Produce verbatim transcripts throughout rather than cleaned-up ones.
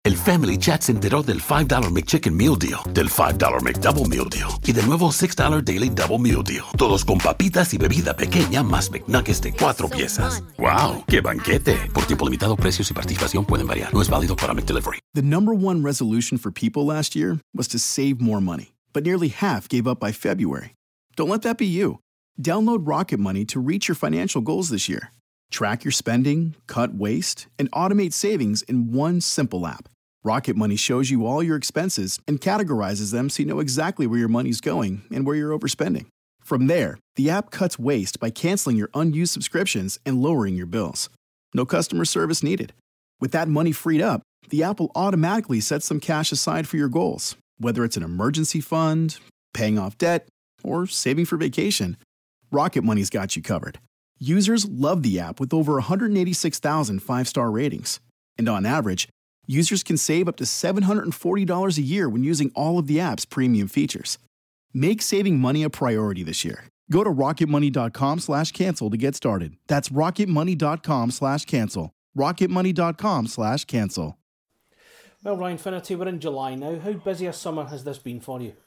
El Family Chat se enteró del five dollar McChicken Meal Deal, del five dollar McDouble Meal Deal y del nuevo six dollar Daily Double Meal Deal. Todos con papitas y bebida pequeña más McNuggets de cuatro piezas. ¡Wow! ¡Qué banquete! Por tiempo limitado, precios y participación pueden variar. No es válido para McDelivery. The number one resolution for people last year was to save more money, but nearly half gave up by February. Don't let that be you. Download Rocket Money to reach your financial goals this year. Track your spending, cut waste, and automate savings in one simple app. Rocket Money shows you all your expenses and categorizes them so you know exactly where your money's going and where you're overspending. From there, the app cuts waste by canceling your unused subscriptions and lowering your bills. No customer service needed. With that money freed up, the app will automatically set some cash aside for your goals, whether it's an emergency fund, paying off debt, or saving for vacation. Rocket Money's got you covered. Users love the app with over one hundred eighty-six thousand five-star ratings. And on average, users can save up to seven hundred forty dollars a year when using all of the app's premium features. Make saving money a priority this year. Go to rocketmoney.com slash cancel to get started. That's rocketmoney.com slash cancel. rocketmoney.com slash cancel. Well, Ryan Finnerty, we're in July now. How busy a summer has this been for you?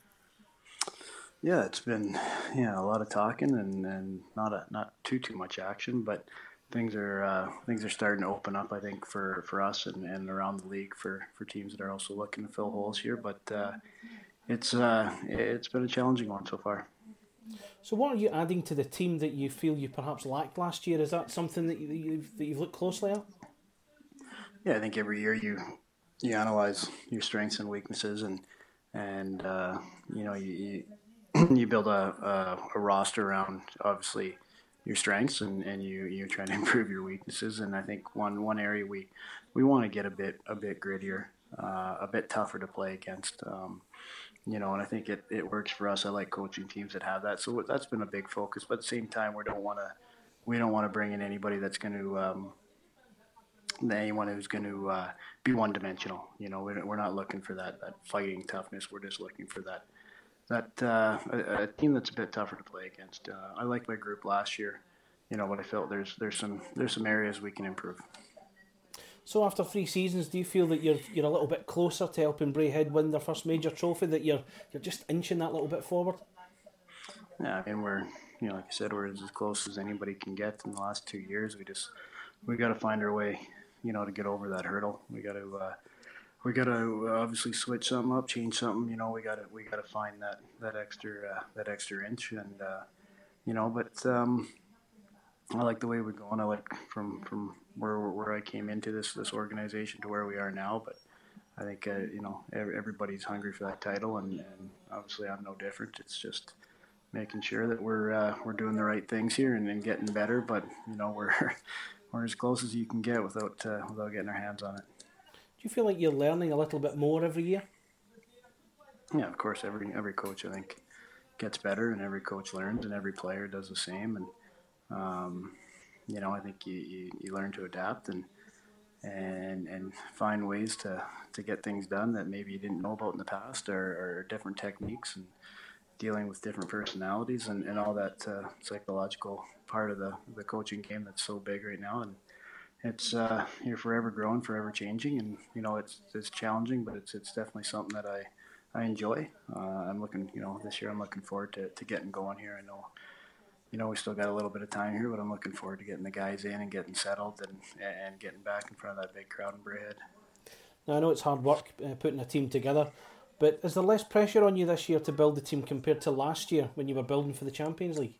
Yeah, it's been yeah a lot of talking and, and not a, not too too much action, but things are uh, things are starting to open up. I think for, for us and, and around the league for, for teams that are also looking to fill holes here. But uh, it's uh, it's been a challenging one so far. So, what are you adding to the team that you feel you perhaps lacked last year? Is that something that you, you've that you've looked closely at? Yeah, I think every year you you analyze your strengths and weaknesses, and and uh, you know you. you you build a, a, a roster around obviously your strengths and, and you, you try to improve your weaknesses. And I think one, one area we, we want to get a bit, a bit grittier, uh, a bit tougher to play against, um, you know, and I think it, it works for us. I like coaching teams that have that. So that's been a big focus, but at the same time, we don't want to, we don't want to bring in anybody that's going to, um, anyone who's going to uh, be one dimensional. You know, we're, we're not looking for that, that fighting toughness. We're just looking for that, that uh, a, a team that's a bit tougher to play against. Uh, I liked my group last year, you know, but I felt there's there's some there's some areas we can improve. So after three seasons, do you feel that you're you're a little bit closer to helping Braehead win their first major trophy? That you're you're just inching that little bit forward? Yeah, I mean we're you know like I said we're as close as anybody can get in the last two years. We just we got to find our way, you know, to get over that hurdle. We got to. Uh, We got to obviously switch something up, change something. You know, we got to we got to find that that extra uh, that extra inch, and uh, you know. But um, I like the way we're going. I like from from where where I came into this this organization to where we are now. But I think uh, you know everybody's hungry for that title, and, and obviously I'm no different. It's just making sure that we're uh, we're doing the right things here and, and getting better. But you know we're we're as close as you can get without uh, without getting our hands on it. Do you feel like you're learning a little bit more every year? Yeah, of course. Every every coach, I think, gets better, and every coach learns, and every player does the same. And um, you know, I think you, you, you learn to adapt and and and find ways to, to get things done that maybe you didn't know about in the past, or, or different techniques, and dealing with different personalities, and, and all that uh, psychological part of the the coaching game that's so big right now. And It's uh, you're forever growing, forever changing, and you know it's it's challenging, but it's it's definitely something that I, I enjoy. Uh, I'm looking, you know, this year I'm looking forward to, to getting going here. I know, you know, we still got a little bit of time here, but I'm looking forward to getting the guys in and getting settled and and getting back in front of that big crowd in Braehead. Now I know it's hard work uh, putting a team together, but is there less pressure on you this year to build the team compared to last year when you were building for the Champions League?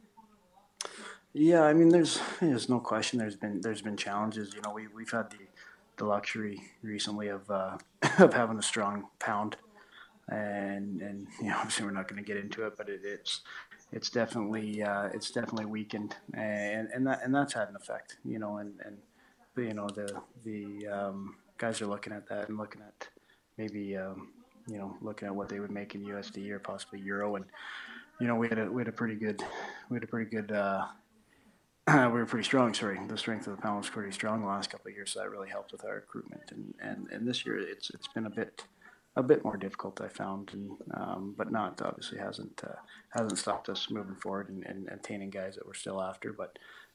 Yeah, I mean, there's there's no question. There's been there's been challenges. You know, we we've had the, the luxury recently of uh, of having a strong pound, and and you know, obviously we're not going to get into it, but it, it's it's definitely uh, it's definitely weakened, and and that and that's had an effect. You know, and and you know the the um, guys are looking at that and looking at maybe um, you know looking at what they would make in U S D or possibly Euro, and you know we had a we had a pretty good we had a pretty good. Uh, Uh, we were pretty strong, sorry. The strength of the pound was pretty strong the last couple of years, so that really helped with our recruitment. And, and, and this year, it's it's been a bit a bit more difficult, I found, and um, but not obviously hasn't uh, hasn't stopped us moving forward and, and attaining guys that we're still after. But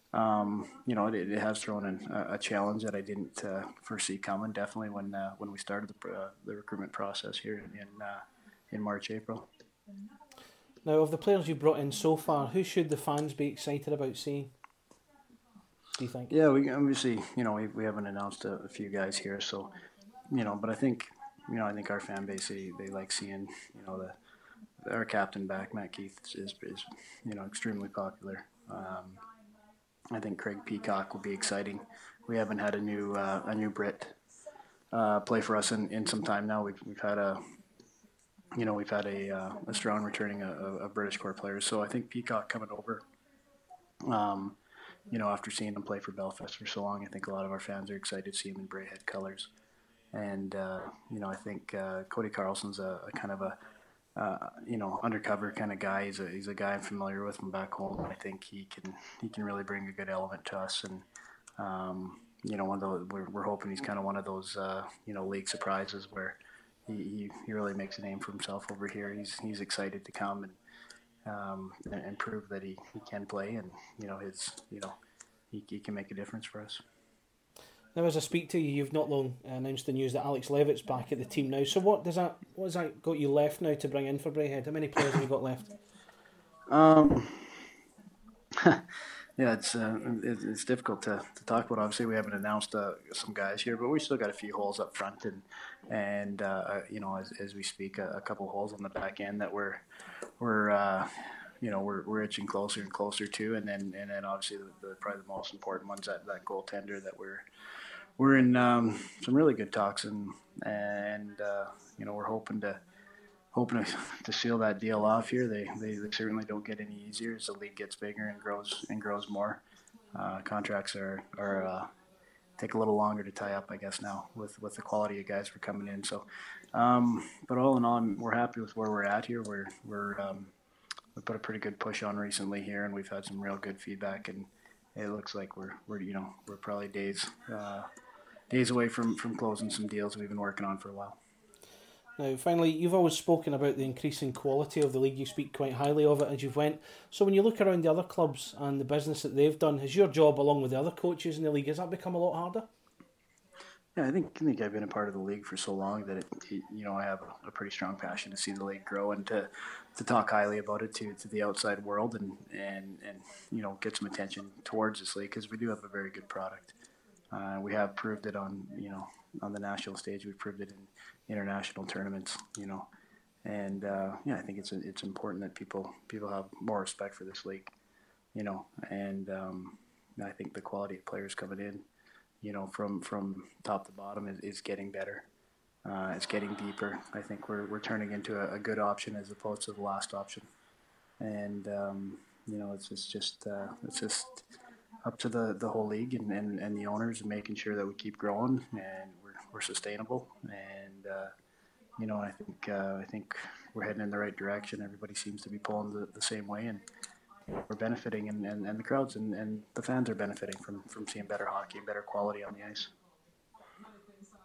um, you know, it, it has thrown in a, a challenge that I didn't uh, foresee coming. Definitely when uh, when we started the uh, the recruitment process here in uh, in March, April. Now, of the players you've brought in so far, who should the fans be excited about seeing, do you think? Yeah, we obviously, you know, we, we haven't announced a, a few guys here, so, you know, but I think, you know, I think our fan base, they, they like seeing, you know, the our captain back, Matt Keith, is, is you know, extremely popular. Um, I think Craig Peacock will be exciting. We haven't had a new uh, a new Brit uh, play for us in, in some time now. We've, we've had a, you know, we've had a, uh, a strong returning of, of British core players. So I think Peacock coming over, um, you know, after seeing him play for Belfast for so long, I think a lot of our fans are excited to see him in Braehead colors. And, uh, you know, I think uh, Cody Carlson's a, a kind of a, uh, you know, undercover kind of guy. He's a, he's a guy I'm familiar with from back home. I think he can he can really bring a good element to us. And, um, you know, one of those, we're, we're hoping he's kind of one of those, uh, you know, league surprises where he, he, he really makes a name for himself over here. He's he's excited to come and um, and, and prove that he, he can play, and you know his you know he, he can make a difference for us. Now, as I speak to you, you've not long announced the news that Alex Levitt's back at the team now. So what does that what has that got you left now to bring in for Braehead? How many players have you got left? Um, yeah, it's uh, it's, it's difficult to, to talk about. Obviously, we haven't announced uh, some guys here, but we still got a few holes up front, and and uh, you know as, as we speak, a, a couple holes on the back end that we're we're uh, you know we're we're itching closer and closer to, and then and then obviously the, the probably the most important one's that that goaltender that we're we're in um, some really good talks, and and uh, you know we're hoping to. Hoping to, to seal that deal off here. They, they they certainly don't get any easier as the league gets bigger and grows and grows more. Uh, contracts are are uh, take a little longer to tie up, I guess now with, with the quality of guys we're coming in. So, um, but all in all, we're happy with where we're at here. We're we're um, we put a pretty good push on recently here, and we've had some real good feedback. And it looks like we're we're you know we're probably days uh, days away from from closing some deals we've been working on for a while. Now, finally, you've always spoken about the increasing quality of the league. You speak quite highly of it as you've went. So when you look around the other clubs and the business that they've done, has your job, along with the other coaches in the league, has that become a lot harder? Yeah, I think I think I've been a part of the league for so long that it, you know I have a, a pretty strong passion to see the league grow and to, to talk highly about it to, to the outside world and, and, and you know get some attention towards this league because we do have a very good product. Uh, we have proved it on you know on the national stage. We've proved it in international tournaments, you know, and uh, yeah, I think it's it's important that people people have more respect for this league, you know, and um, I think the quality of players coming in, you know, from, from top to bottom is, is getting better. Uh, it's getting deeper. I think we're we're turning into a, a good option as opposed to the last option, and um, you know, it's it's just uh, it's just up to the, the whole league and, and, and the owners and making sure that we keep growing and we're we're sustainable and uh, you know I think uh, I think we're heading in the right direction. Everybody seems to be pulling the, the same way and we're benefiting and, and, and the crowds and, and the fans are benefiting from, from seeing better hockey and better quality on the ice.